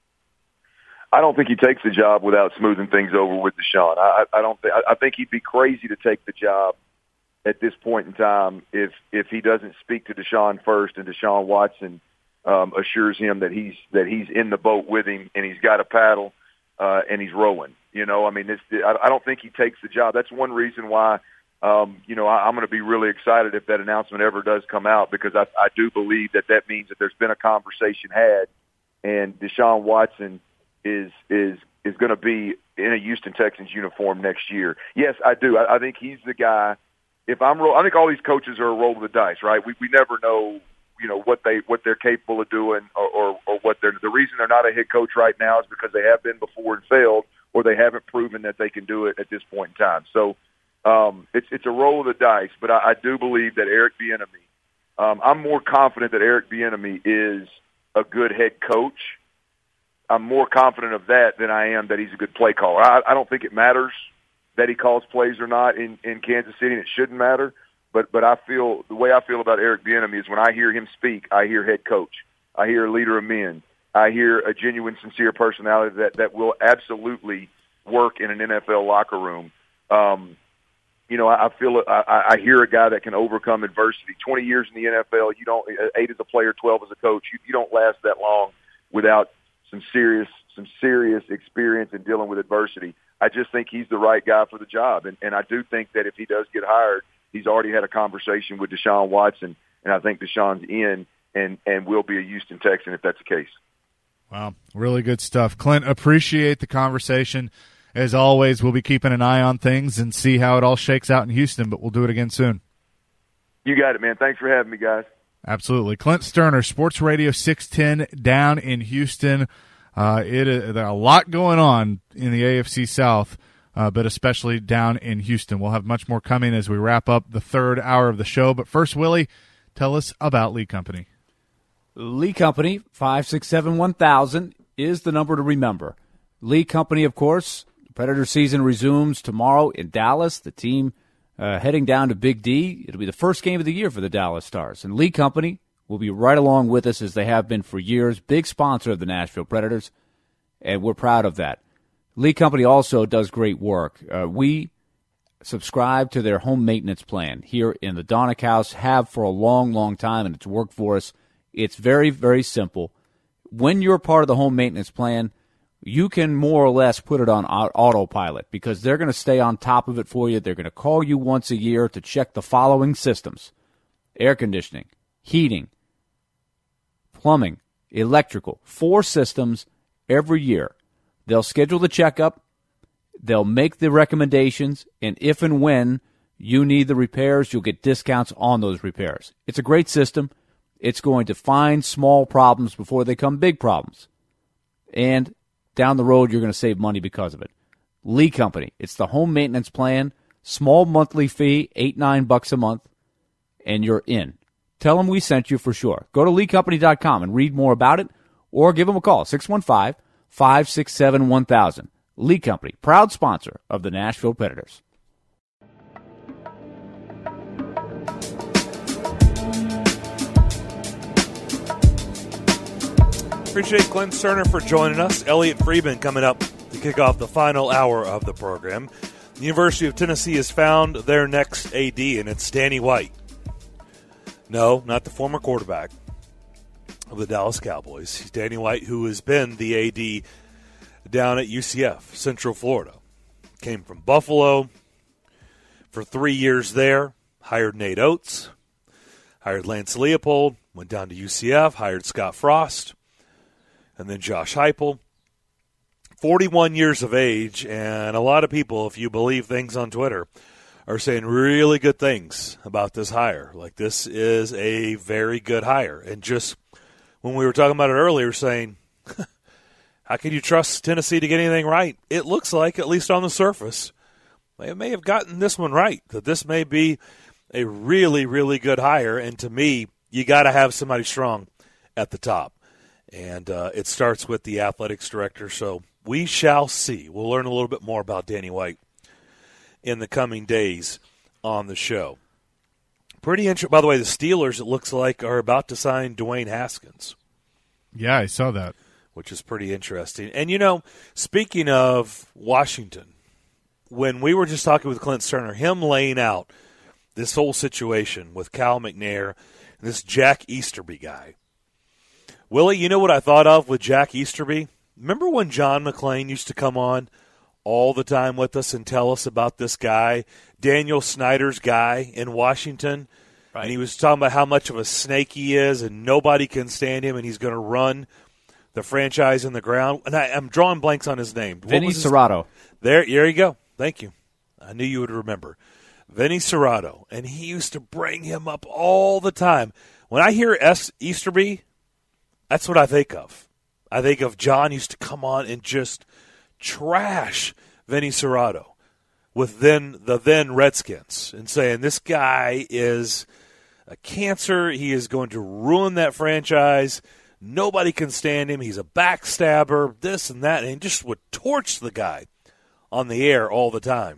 I don't think he takes the job without smoothing things over with Deshaun. I, I don't. Th- I think he'd be crazy to take the job at this point in time if if he doesn't speak to Deshaun first, and Deshaun Watson um, assures him that he's that he's in the boat with him and he's got a paddle uh, and he's rowing. You know, I mean, it's, I, I don't think he takes the job. That's one reason why. Um, you know, I, I'm going to be really excited if that announcement ever does come out, because I, I do believe that that means that there's been a conversation had, and Deshaun Watson is is is going to be in a Houston Texans uniform next year. Yes, I do. I, I think he's the guy. If I'm, roll, I think all these coaches are a roll of the dice, right? We we never know, you know, what they what they're capable of doing, or, or or what they're. The reason they're not a head coach right now is because they have been before and failed, or they haven't proven that they can do it at this point in time. So um, it's it's a roll of the dice. But I, I do believe that Eric Bieniemy. Um, I'm more confident that Eric Bieniemy is a good head coach. I'm more confident of that than I am that he's a good play caller. I, I don't think it matters that he calls plays or not in, in Kansas City, and it shouldn't matter. But but I feel the way I feel about Eric Bieniemy is when I hear him speak, I hear head coach, I hear a leader of men, I hear a genuine, sincere personality that, that will absolutely work in an N F L locker room. Um, you know, I, I feel I, I hear a guy that can overcome adversity. Twenty years in the N F L, you don't eight as a player, twelve as a coach. You, you don't last that long without some serious some serious experience in dealing with adversity. I just think he's the right guy for the job. And, and I do think that if he does get hired, he's already had a conversation with Deshaun Watson, and I think Deshaun's in and, and will be a Houston Texan if that's the case. Wow, really good stuff. Clint, appreciate the conversation. As always, we'll be keeping an eye on things and see how it all shakes out in Houston, but we'll do it again soon. You got it, man. Thanks for having me, guys. Absolutely. Clint Stoerner, Sports Radio six ten down in Houston. Uh, it uh, there's a lot going on in the A F C South, uh, but especially down in Houston. We'll have much more coming as we wrap up the third hour of the show. But first, Willie, tell us about Lee Company. Lee Company, five six seven, one thousand is the number to remember. Lee Company, of course, Predator season resumes tomorrow in Dallas. The team uh, heading down to Big D. It'll be the first game of the year for the Dallas Stars. And Lee Company will be right along with us as they have been for years. Big sponsor of the Nashville Predators, and we're proud of that. Lee Company also does great work. Uh, we subscribe to their home maintenance plan here in the Donick House, have for a long, long time, and it's worked for us. It's very, very simple. When you're part of the home maintenance plan, you can more or less put it on autopilot because they're going to stay on top of it for you. They're going to call you once a year to check the following systems: air conditioning, heating, plumbing, electrical, four systems every year. They'll schedule the checkup, they'll make the recommendations, and if and when you need the repairs, you'll get discounts on those repairs. It's a great system. It's going to find small problems before they become big problems. And down the road, you're going to save money because of it. Lee Company, it's the home maintenance plan, small monthly fee, eight, nine bucks a month, and you're in. Tell them we sent you for sure. Go to lee company dot com and read more about it, or give them a call, six one five, five six seven, one thousand. Lee Company, proud sponsor of the Nashville Predators. Appreciate Clint Stoerner for joining us. Elliot Friedman coming up to kick off the final hour of the program. The University of Tennessee has found their next A D, and it's Danny White. No, not the former quarterback. of the Dallas Cowboys. He's Danny White, who has been the A D down at U C F, Central Florida. Came from Buffalo for three years there, hired Nate Oates, hired Lance Leopold, went down to U C F, hired Scott Frost, and then Josh Heupel. forty-one years of age, and a lot of people, if you believe things on Twitter, are saying really good things about this hire. Like, this is a very good hire. And just when we were talking about it earlier, saying, how can you trust Tennessee to get anything right? It looks like, at least on the surface, they may have gotten this one right, that this may be a really, really good hire. And to me, you got to have somebody strong at the top. And uh, it starts with the athletics director. So we shall see. We'll learn a little bit more about Danny White in the coming days on the show. Pretty interesting. By the way, the Steelers, it looks like, are about to sign Dwayne Haskins. Yeah, I saw that. Which is pretty interesting. And, you know, speaking of Washington, when we were just talking with Clint Sterner, him laying out this whole situation with Cal McNair and this Jack Easterby guy. Willie, you know what I thought of with Jack Easterby? Remember when John McClain used to come on all the time with us and tell us about this guy, Daniel Snyder's guy in Washington? Right. And he was talking about how much of a snake he is and nobody can stand him and he's going to run the franchise in the ground. And I, I'm drawing blanks on his name. Vinny Serrato. There, there you go. Thank you. I knew you would remember. Vinny Serrato. And he used to bring him up all the time. When I hear S. Easterby, that's what I think of. I think of John used to come on and just trash Vinny Serrato with then the then Redskins and saying this guy is a cancer. He is going to ruin that franchise. Nobody can stand him. He's a backstabber, this and that, and he just would torch the guy on the air all the time.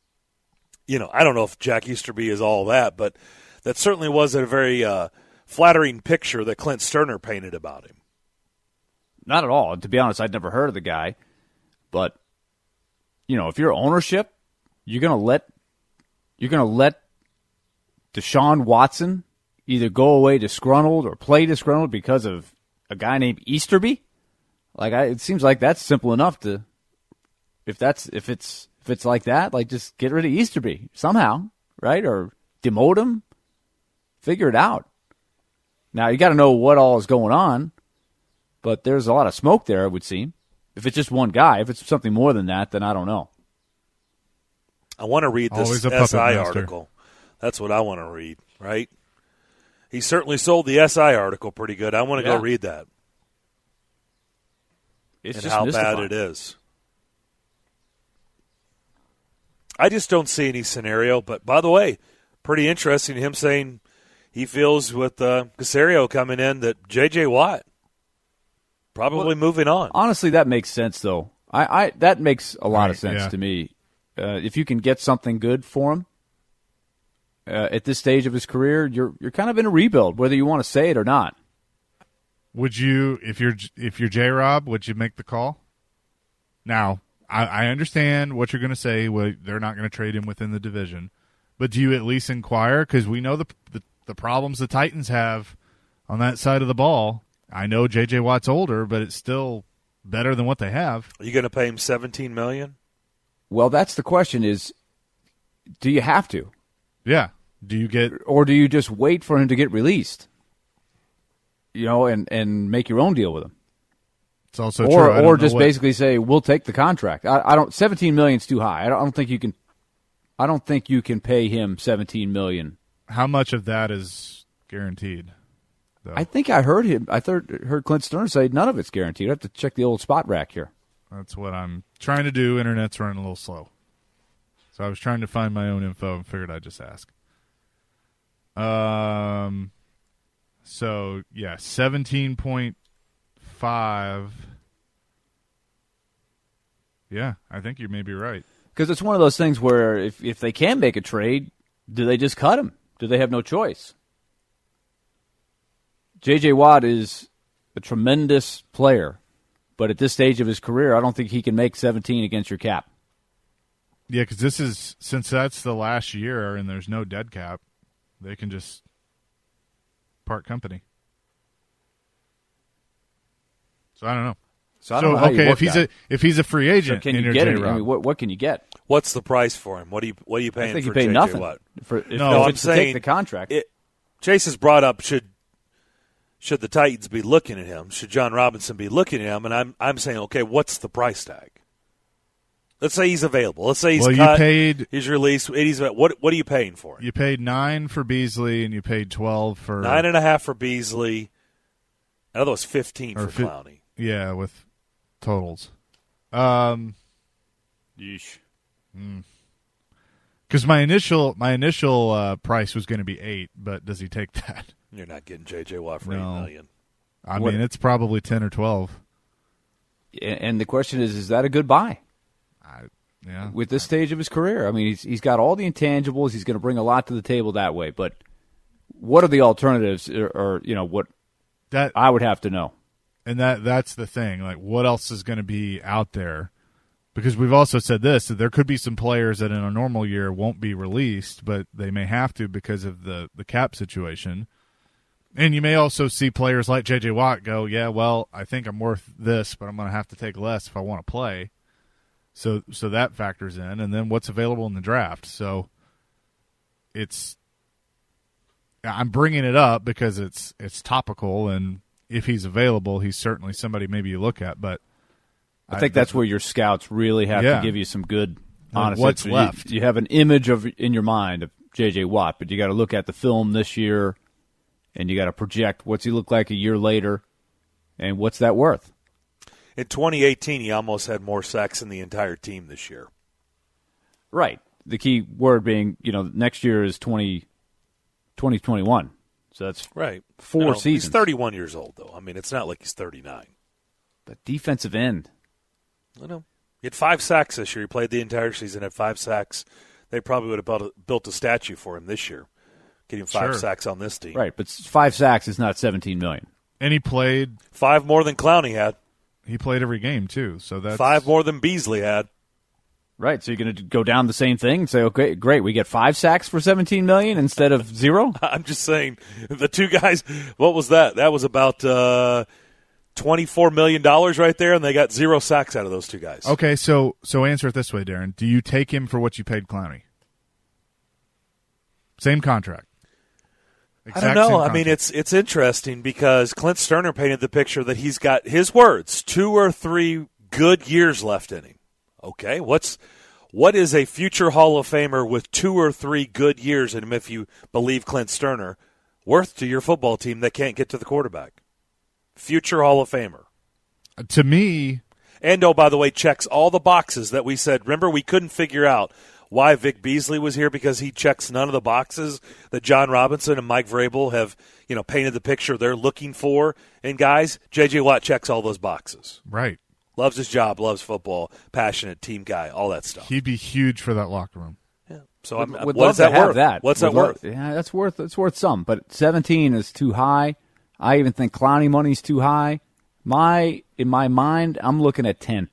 You know, I don't know if Jack Easterby is all that, but that certainly was a very uh, flattering picture that Clint Sterner painted about him. Not at all. To be honest, I'd never heard of the guy. But, you know, if you're ownership, you're going to let you're going to let Deshaun Watson either go away disgruntled or play disgruntled because of a guy named Easterby. Like, I, it seems like that's simple enough to, if that's if it's if it's like that, like just get rid of Easterby somehow, right? Or demote him. Figure it out. Now you got to know what all is going on, but there's a lot of smoke there, it would seem. If it's just one guy, if it's something more than that, then I don't know. I want to read this S I article. That's what I want to read, right? He certainly sold the S I article pretty good. I want to yeah. go read that. It's and just how mystifying. bad it is. I just don't see any scenario. But, by the way, pretty interesting him saying he feels with uh, Caserio coming in that J J. Watt probably well, moving on. Honestly, that makes sense, though. I, I that makes a lot right, of sense yeah. to me. Uh, if you can get something good for him uh, at this stage of his career, you're you're kind of in a rebuild, whether you want to say it or not. Would you, if you're if you're J-Rob, would you make the call? Now, I, I understand what you're going to say. Well, they're not going to trade him within the division, but do you at least inquire? Because we know the, the the problems the Titans have on that side of the ball. I know J J. Watt's older, but it's still better than what they have. Are you going to pay him seventeen million dollars? Well, that's the question is, do you have to? Yeah. Do you get – or do you just wait for him to get released, you know, and, and make your own deal with him? It's also or, true. Or just what... basically say, we'll take the contract. I, I don't – seventeen million dollars is too high. I don't, I don't think you can – I don't think you can pay him seventeen million dollars. How much of that is guaranteed? Though? I think I heard him. I third, heard Clint Sterner say none of it's guaranteed. I have to check the old spot rack here. That's what I'm trying to do. Internet's running a little slow. So I was trying to find my own info and figured I'd just ask. Um, so, yeah, seventeen point five. Yeah, I think you may be right. Because it's one of those things where if, if they can make a trade, do they just cut him? Do they have no choice? J J. Watt is a tremendous player. But at this stage of his career, I don't think he can make seventeen against your cap. Yeah, because this is, since that's the last year and there's no dead cap, they can just part company. So I don't know. So I don't so know how you okay, work if he's that. a if he's a free So agent, can in you your get it? J-Rob, I mean, what what can you get? What's the price for him? What are you what are you paying I think for you pay J J nothing. Watt? For, if, No, if I'm it's to saying take the contract. It, Chase has brought up should should the Titans be looking at him? Should John Robinson be looking at him? And I'm I'm saying, okay, what's the price tag? Let's say he's available. Let's say he's well, cut. you paid He's released. He's what? What are you paying for him? you paid nine for Beasley, and you paid twelve for Nine and a half for Beasley. Another was fifteen or for fi- Clowney. Yeah, with totals. Um, Yeesh. because my initial my initial uh, price was going to be eight, but does he take that? You're not getting J J Watt for No. eight million. I What- mean, it's probably ten or twelve. And the question is, is that a good buy I, yeah, with this stage of his career? I mean, he's he's got all the intangibles. He's going to bring a lot to the table that way. But what are the alternatives, or, or you know, what that I would have to know? and that that's the thing. Like, what else is going to be out there? Because we've also said this, that there could be some players that in a normal year won't be released, but they may have to because of the, the cap situation. And you may also see players like J J Watt go, yeah, well, I think I'm worth this, but I'm going to have to take less if I want to play. So so that factors in. And then what's available in the draft. So it's – I'm bringing it up because it's it's topical, and if he's available, he's certainly somebody maybe you look at. But I think that's where your scouts really have Yeah. to give you some good, Like, honest. what's you- left? You, have an image of in your mind of J J Watt, but you got to look at the film this year, and you got to project what's he look like a year later, and what's that worth? In twenty eighteen, he almost had more sacks than the entire team this year. Right. The key word being, you know, next year is twenty, twenty twenty-one. So that's Right. four No, seasons. He's thirty-one years old, though. I mean, it's not like he's thirty-nine. But defensive end. I know. He had five sacks this year. He played the entire season, had five sacks. They probably would have built a, built a statue for him this year, getting five Sure. sacks on this team. Right, but five sacks is not seventeen million. and he played Five more than Clowney had. he played every game too. So that's Five more than Beasley had. Right, so you're going to go down the same thing and say, okay, great, we get five sacks for seventeen million instead of zero? I'm just saying, the two guys, what was that? That was about uh, twenty-four million dollars right there, and they got zero sacks out of those two guys. Okay, so so answer it this way, Darren. Do you take him for what you paid Clowney? Same contract. I Exact don't know. same I mean, contract. it's it's interesting because Clint Sterner painted the picture that he's got his words, two or three good years left in him. Okay, what's what is a future Hall of Famer with two or three good years in him, if you believe Clint Sterner, worth to your football team that can't get to the quarterback? Future Hall of Famer. to me. And, oh, by the way, checks all the boxes that we said. Remember, we couldn't figure out why Vic Beasley was here because he checks none of the boxes that John Robinson and Mike Vrabel have, you know, painted the picture they're looking for. And, guys, J J. Watt checks all those boxes. Right. Loves his job, loves football, passionate, team guy, all that stuff. He'd be huge for that locker room. Yeah. So, I'm, Would what love is that to have worth? that. What's Would that love- worth? Yeah, that's worth it's worth some, but seventeen is too high. I even think Clowney money's too high. My in my mind, I'm looking at ten.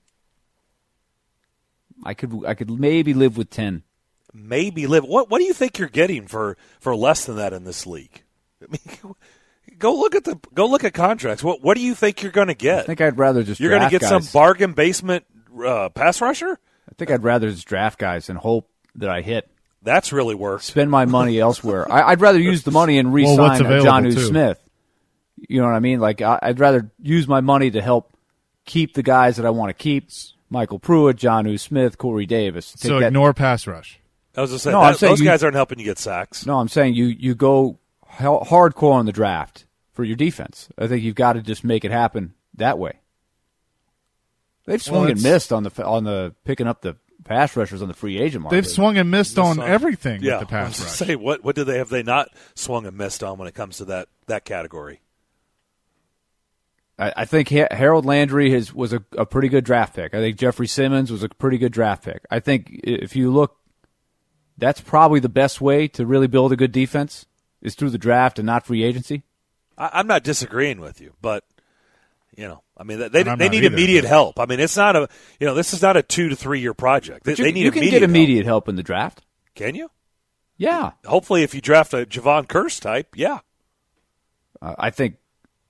I could I could maybe live with ten. Maybe live. What What do you think you're getting for, for less than that in this league? I mean, go look at the go look at contracts. What What do you think you're going to get? I think I'd rather just You're going to draft get guys. some bargain basement uh, pass rusher? I think I'd rather just draft guys and hope that I hit. That's really worth. Spend my money elsewhere. I, I'd rather use the money and Well, what's re-sign a available, Jonnu too. Smith. You know what I mean? Like I, I'd rather use my money to help keep the guys that I want to keep. Michael Pruitt, Jonnu Smith, Corey Davis. Take So that- ignore pass rush. I was just saying, No, that, I'm saying those you- guys aren't helping you get sacks. No, I'm saying you you go hel- hardcore on the draft for your defense. I think you've got to just make it happen that way. They've swung Well, and it's- missed on the on the picking up the pass rushers on the free agent market. They've swung and missed on Missed on- everything Yeah, with the I pass was rush. gonna say what what did they have they not swung and missed on when it comes to that that category? I, I think Ha- Harold Landry has, was a, a pretty good draft pick. I think Jeffrey Simmons was a pretty good draft pick. I think i- if you look, that's probably the best way to really build a good defense is through the draft and not free agency. I, I'm not disagreeing with you, but you know, I mean, they And I'm they not need either, immediate but- help. I mean, it's not a you know, this is not a two to three year project. They, But you, they need you can immediate get immediate help. help in the draft. Can you? Yeah, Hopefully, if you draft a Javon Curse type, yeah. uh, I think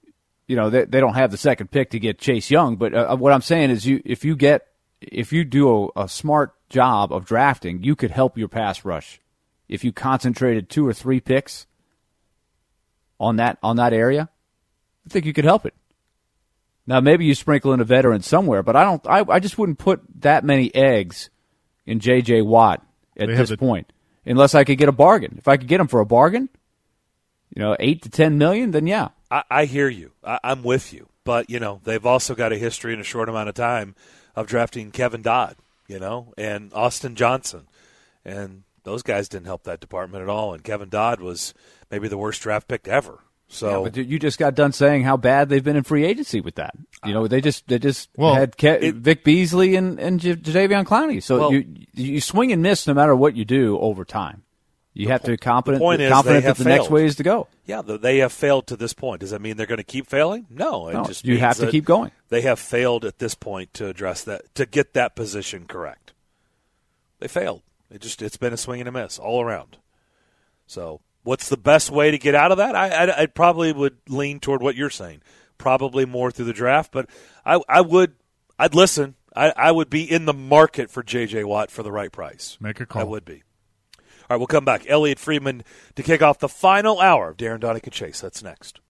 you know, they, they don't have the second pick to get Chase Young. But uh, what I'm saying is, you if you get if you do a, a smart job of drafting, you could help your pass rush. If you concentrated two or three picks on that on that area, I think you could help it. Now, maybe you sprinkle in a veteran somewhere, but I don't. I, I just wouldn't put that many eggs in J J. Watt at They this have the- point, unless I could get a bargain. If I could get him for a bargain, you know, eight to ten million, then yeah. I, I hear you. I, I'm with you. But, you know, they've also got a history in a short amount of time of drafting Kevin Dodd, you know, and Austin Johnson. And those guys didn't help that department at all. And Kevin Dodd was maybe the worst draft pick ever. So, Yeah, but you just got done saying how bad they've been in free agency with that. You know, they just they just Well, had Ke- it- Vic Beasley and and J- Jadeveon Clowney. So Well- you you swing and miss no matter what you do over time. You have to be confident, point is confident they that have the next failed. way is to go. yeah, th- they have failed to this point. Does that mean they're going to keep failing? No. It No, just you means have to that keep going. They have failed at this point to address that, to get that position correct. They failed. It just It's been a swing and a miss all around. So what's the best way to get out of that? I, I, I probably would lean toward what you're saying. Probably more through the draft, but I, I would, I'd listen. I, I would be in the market for J J. Watt for the right price. Make a call. I would be. All right, we'll come back. Elliot Friedman to kick off the final hour of Darren Donick and Chase. That's next.